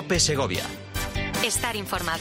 COPE Segovia. Estar informado.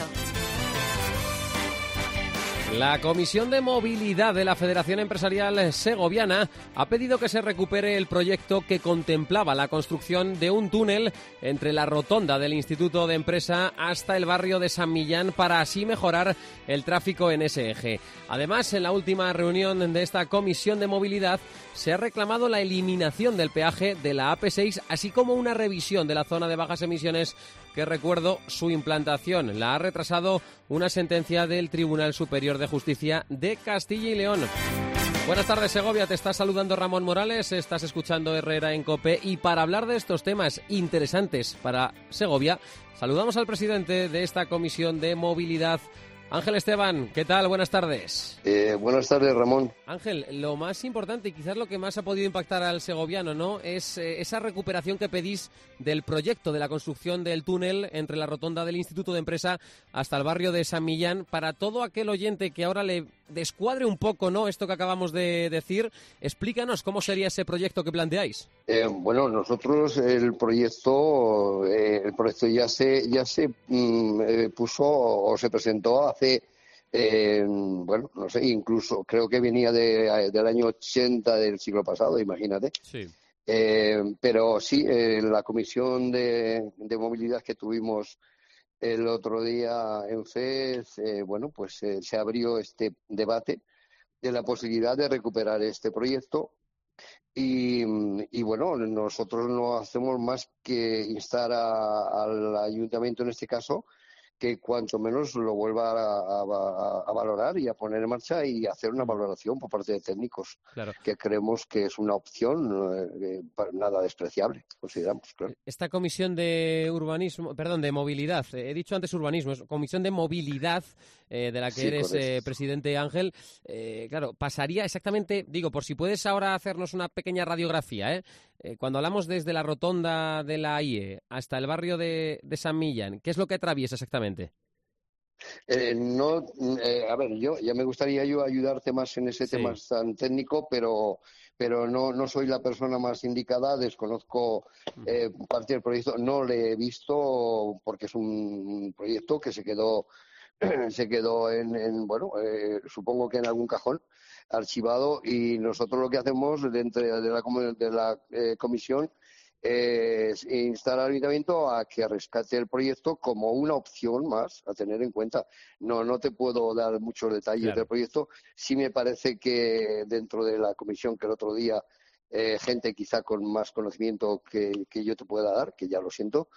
La Comisión de Movilidad de la Federación Empresarial Segoviana ha pedido que se recupere el proyecto que contemplaba la construcción de un túnel entre la rotonda del Instituto de Empresa hasta el barrio de San Millán para así mejorar el tráfico en ese eje. Además, en la última reunión de esta Comisión de Movilidad se ha reclamado la eliminación del peaje de la AP6, así como una revisión de la zona de bajas emisiones que, recuerdo, su implantación la ha retrasado una sentencia del Tribunal Superior de Justicia de Castilla y León. Buenas tardes, Segovia. Te está saludando Ramón Morales. Estás escuchando Herrera en COPE. Y para hablar de estos temas interesantes para Segovia, saludamos al presidente de esta Comisión de Movilidad, Ángel Esteban. ¿Qué tal? Buenas tardes. Buenas tardes, Ramón. Ángel, lo más importante y quizás lo que más ha podido impactar al segoviano, ¿no?, es esa recuperación que pedís del proyecto de la construcción del túnel entre la rotonda del Instituto de Empresa hasta el barrio de San Millán. Para todo aquel oyente que ahora le descuadre un poco, ¿no?, esto que acabamos de decir, explícanos cómo sería ese proyecto que planteáis. Bueno, nosotros el proyecto ya se puso o se presentó hace, bueno, no sé, incluso creo que venía del año 80 del siglo pasado, imagínate. Sí. Pero sí, la comisión de movilidad que tuvimos el otro día en FES, bueno, pues se abrió este debate de la posibilidad de recuperar este proyecto. Y bueno, nosotros no hacemos más que instar al ayuntamiento en este caso que cuanto menos lo vuelva a valorar y a poner en marcha y hacer una valoración por parte de técnicos, claro, que creemos que es una opción nada despreciable, consideramos, claro. Esta comisión de de movilidad, he dicho antes urbanismo, es comisión de movilidad de la que eres presidente, Ángel, claro, pasaría exactamente, digo, por si puedes ahora hacernos una pequeña radiografía, cuando hablamos desde la rotonda de la IE hasta el barrio de San Millán, ¿qué es lo que atraviesa exactamente? A ver, ya me gustaría ayudarte más en ese tema tan técnico, pero no soy la persona más indicada, desconozco parte del proyecto, no lo he visto porque es un proyecto que se quedó bueno, supongo que en algún cajón archivado, y nosotros lo que hacemos dentro de la comisión es instar al ayuntamiento a que rescate el proyecto como una opción más a tener en cuenta. No te puedo dar muchos detalles del proyecto. Sí me parece que dentro de la comisión, que el otro día gente quizá con más conocimiento que yo te pueda dar, que ya lo siento,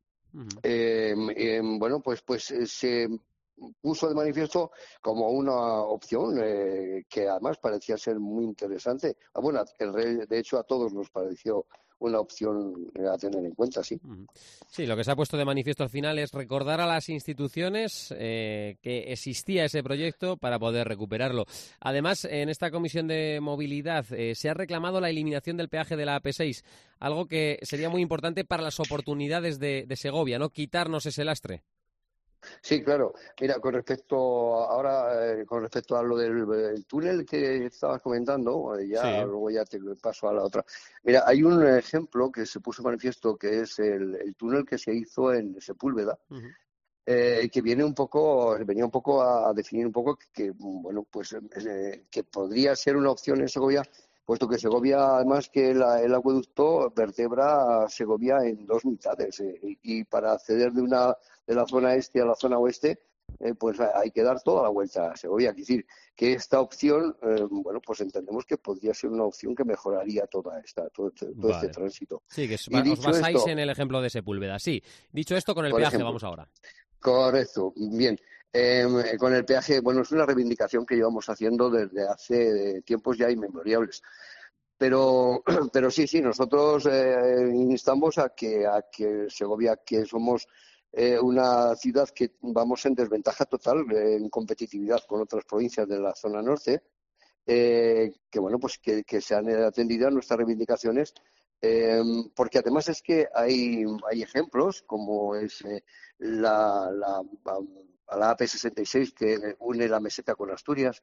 bueno, pues se puso de manifiesto como una opción que además parecía ser muy interesante. Bueno, de hecho a todos nos pareció una opción a tener en cuenta, sí. Sí, lo que se ha puesto de manifiesto al final es recordar a las instituciones que existía ese proyecto para poder recuperarlo. Además, en esta comisión de movilidad se ha reclamado la eliminación del peaje de la AP6, algo que sería muy importante para las oportunidades de Segovia, ¿no? Quitarnos ese lastre. Sí, claro. Mira, con respecto a lo del túnel que estabas comentando, luego ya te paso a la otra. Mira, hay un ejemplo que se puso manifiesto, que es el túnel que se hizo en Sepúlveda, que venía un poco a definir un poco que bueno, pues que podría ser una opción en Segovia, puesto que Segovia, además que el acueducto vertebra a Segovia en dos mitades, y para acceder de la zona este a la zona oeste, pues hay que dar toda la vuelta a Segovia. Es decir, que esta opción, bueno, pues entendemos que podría ser una opción que mejoraría todo este tránsito. Sí, que os basáis en el ejemplo de Sepúlveda. Sí, dicho esto, con el peaje vamos ahora. Correcto, bien. Con el peaje, bueno, es una reivindicación que llevamos haciendo desde hace tiempos ya inmemoriales. Pero sí, nosotros instamos a que Segovia, que somos una ciudad que vamos en desventaja total en competitividad con otras provincias de la zona norte, que bueno, pues que se han atendido a nuestras reivindicaciones, porque además es que hay ejemplos como es la AP66 que une la meseta con Asturias,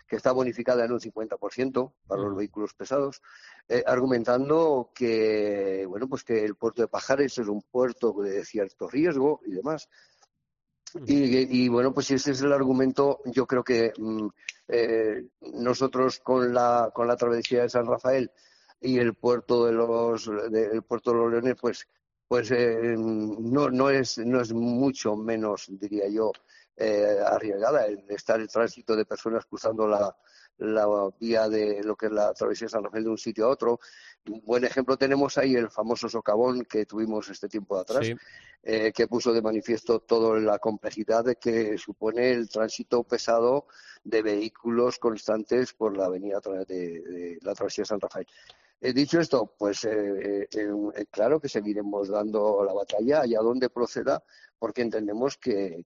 que está bonificada en un 50% para los vehículos pesados, argumentando que, bueno, pues que el puerto de Pajares es un puerto de cierto riesgo y demás. Y bueno, pues ese es el argumento. Yo creo que nosotros con la travesía de San Rafael y el puerto de los Leones, pues no es mucho menos, diría yo, arriesgada el estar el tránsito de personas cruzando la vía de lo que es la travesía de San Rafael de un sitio a otro. Un buen ejemplo tenemos ahí el famoso socavón que tuvimos este tiempo atrás, sí, que puso de manifiesto toda la complejidad de que supone el tránsito pesado de vehículos constantes por la avenida de la travesía de San Rafael. Dicho esto, pues claro que seguiremos dando la batalla allá donde proceda, porque entendemos que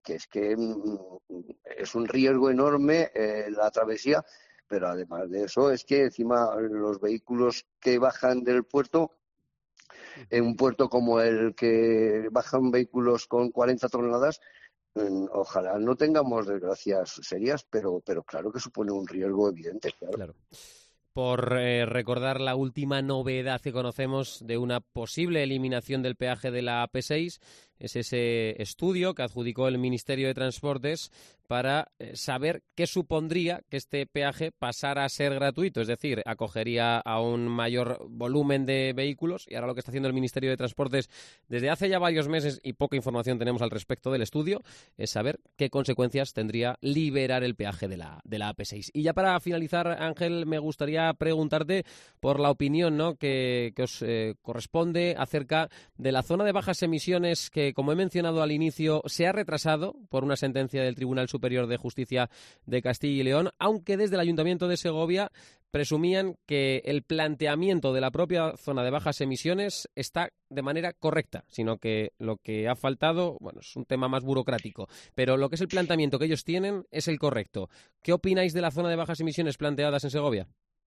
es un riesgo enorme la travesía, pero además de eso es que encima los vehículos que bajan del puerto, en un puerto como el que bajan vehículos con 40 toneladas, ojalá no tengamos desgracias serias, pero claro que supone un riesgo evidente, claro. Por recordar la última novedad que conocemos de una posible eliminación del peaje de la AP6, es ese estudio que adjudicó el Ministerio de Transportes para saber qué supondría que este peaje pasara a ser gratuito, es decir, acogería a un mayor volumen de vehículos, y ahora lo que está haciendo el Ministerio de Transportes desde hace ya varios meses, y poca información tenemos al respecto del estudio, es saber qué consecuencias tendría liberar el peaje de la AP6. Y ya para finalizar, Ángel, me gustaría preguntarte por la opinión, ¿no?, que os corresponde acerca de la zona de bajas emisiones que, como he mencionado al inicio, se ha retrasado por una sentencia del Tribunal Superior de Justicia de Castilla y León, aunque desde el Ayuntamiento de Segovia presumían que el planteamiento de la propia zona de bajas emisiones está de manera correcta, sino que lo que ha faltado, bueno, es un tema más burocrático, pero lo que es el planteamiento que ellos tienen es el correcto. ¿Qué opináis de la zona de bajas emisiones planteadas en Segovia?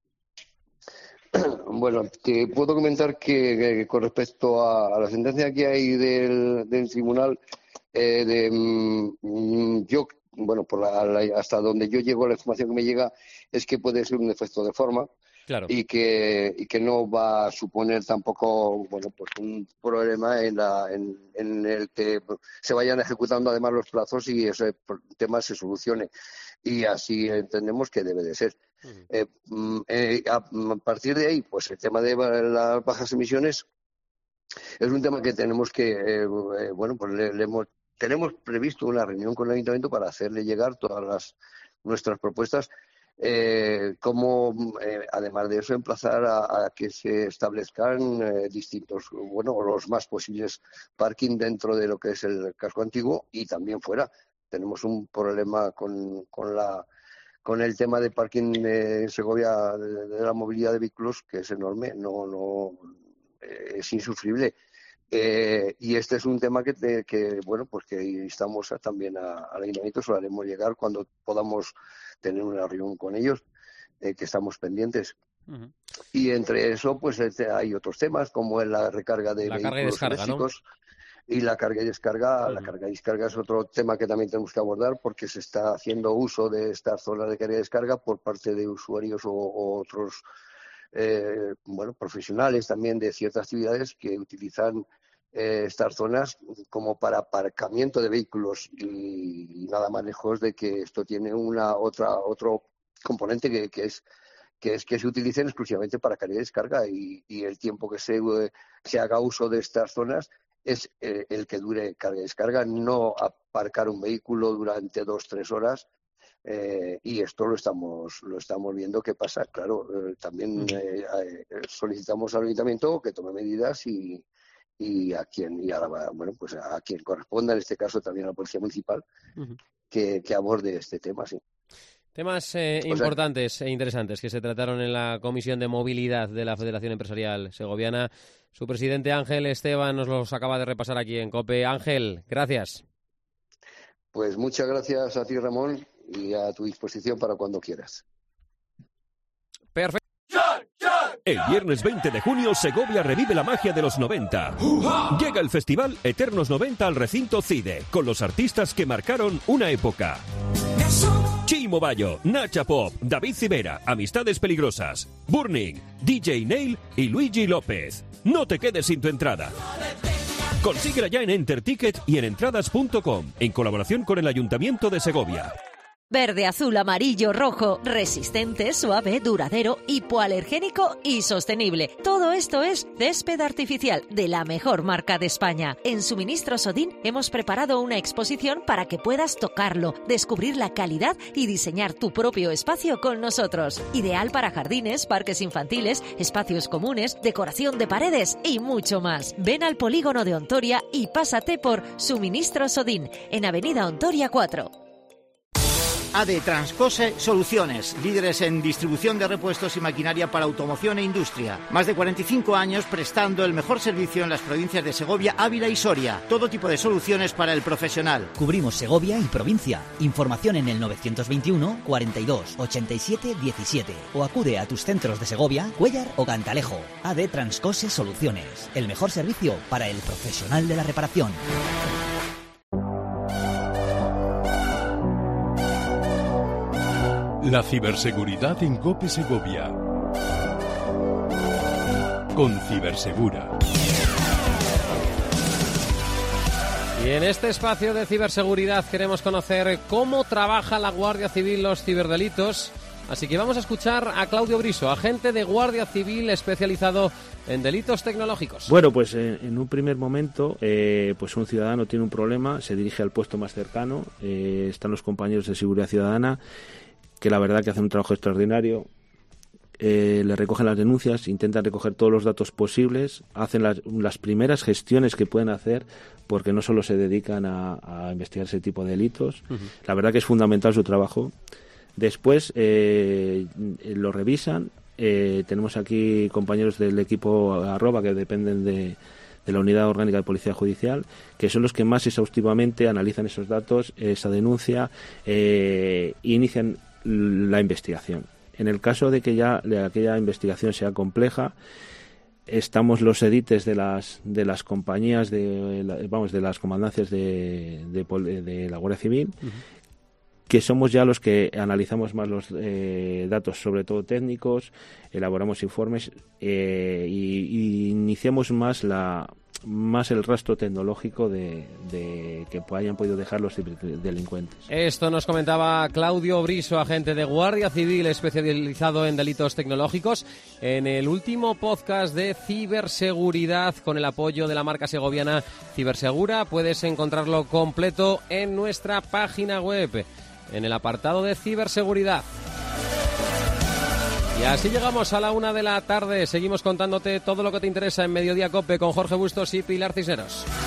Bueno, te puedo comentar que con respecto a la sentencia que hay del tribunal, yo, bueno, hasta donde yo llego, la información que me llega es que puede ser un defecto de forma, claro, y que no va a suponer tampoco, bueno, pues un problema en el que se vayan ejecutando además los plazos y ese tema se solucione. Y así entendemos que debe de ser. A partir de ahí, pues el tema de las bajas emisiones es un tema que tenemos que, bueno, pues tenemos previsto una reunión con el Ayuntamiento para hacerle llegar todas nuestras propuestas, además de eso, emplazar a que se establezcan distintos, bueno, los más posibles parking dentro de lo que es el casco antiguo y también fuera. Tenemos un problema con el tema de parking en Segovia de la movilidad de vehículos que es enorme, es insufrible. Y este es un tema que bueno, pues que instamos también al Ayuntamiento, se lo haremos llegar cuando podamos tener una reunión con ellos, que estamos pendientes. Uh-huh. Y entre eso, pues hay otros temas como la recarga de vehículos eléctricos, ¿no? Y la carga y descarga. Uh-huh. La carga y descarga es otro tema que también tenemos que abordar porque se está haciendo uso de estas zonas de carga y descarga por parte de usuarios o otros bueno, profesionales también de ciertas actividades que utilizan estas zonas como para aparcamiento de vehículos y nada más lejos de que esto tiene otro componente que es que se utilicen exclusivamente para carga y descarga y el tiempo que se haga uso de estas zonas es el que dure carga y descarga, no aparcar un vehículo durante 2-3 horas. Y esto lo estamos viendo que pasa. Claro, también solicitamos al Ayuntamiento que tome medidas y bueno, pues a quien corresponda, en este caso también a la Policía Municipal, uh-huh, que aborde este tema, sí. Temas importantes e interesantes que se trataron en la Comisión de Movilidad de la Federación Empresarial Segoviana. Su presidente Ángel Esteban nos los acaba de repasar aquí en COPE. Ángel, gracias. Pues muchas gracias a ti, Ramón, y a tu disposición para cuando quieras. Perfecto. El viernes 20 de junio, Segovia revive la magia de los 90. Llega el festival Eternos 90 al recinto CIDE, con los artistas que marcaron una época. Mimo Bayo, Nacha Pop, David Civera, Amistades Peligrosas, Burning, DJ Nail y Luigi López. No te quedes sin tu entrada. Consíguela ya en Enterticket y en entradas.com, en colaboración con el Ayuntamiento de Segovia. Verde, azul, amarillo, rojo, resistente, suave, duradero, hipoalergénico y sostenible. Todo esto es césped artificial de la mejor marca de España. En Suministros Odin hemos preparado una exposición para que puedas tocarlo, descubrir la calidad y diseñar tu propio espacio con nosotros. Ideal para jardines, parques infantiles, espacios comunes, decoración de paredes y mucho más. Ven al polígono de Ontoria y pásate por Suministros Odin, en Avenida Ontoria 4. AD Transcose Soluciones, líderes en distribución de repuestos y maquinaria para automoción e industria. Más de 45 años prestando el mejor servicio en las provincias de Segovia, Ávila y Soria. Todo tipo de soluciones para el profesional. Cubrimos Segovia y provincia. Información en el 921 42 87 17 o acude a tus centros de Segovia, Cuéllar o Cantalejo. AD Transcose Soluciones, el mejor servicio para el profesional de la reparación. La ciberseguridad en COPE Segovia. Con Cibersegura. Y en este espacio de ciberseguridad queremos conocer cómo trabaja la Guardia Civil los ciberdelitos. Así que vamos a escuchar a Claudio Briso, agente de Guardia Civil especializado en delitos tecnológicos. Bueno, pues en un primer momento, pues un ciudadano tiene un problema, se dirige al puesto más cercano, están los compañeros de seguridad ciudadana, que la verdad que hacen un trabajo extraordinario, le recogen las denuncias, intentan recoger todos los datos posibles, hacen las primeras gestiones que pueden hacer, porque no solo se dedican a investigar ese tipo de delitos. Uh-huh. La verdad que es fundamental su trabajo. Después lo revisan, tenemos aquí compañeros del equipo @ que dependen de la Unidad Orgánica de Policía Judicial, que son los que más exhaustivamente analizan esos datos, esa denuncia, e inician la investigación. En el caso de que ya aquella investigación sea compleja, estamos los edites de las compañías de las comandancias de la Guardia Civil, uh-huh, que somos ya los que analizamos más los datos, sobre todo técnicos, elaboramos informes y iniciamos más el rastro tecnológico de que hayan podido dejar los delincuentes. Esto nos comentaba Claudio Briso, agente de Guardia Civil especializado en delitos tecnológicos, en el último podcast de ciberseguridad con el apoyo de la marca segoviana Cibersegura. Puedes encontrarlo completo en nuestra página web, en el apartado de ciberseguridad. Y así llegamos a la 1 de la tarde. Seguimos contándote todo lo que te interesa en Mediodía COPE con Jorge Bustos y Pilar Cisneros.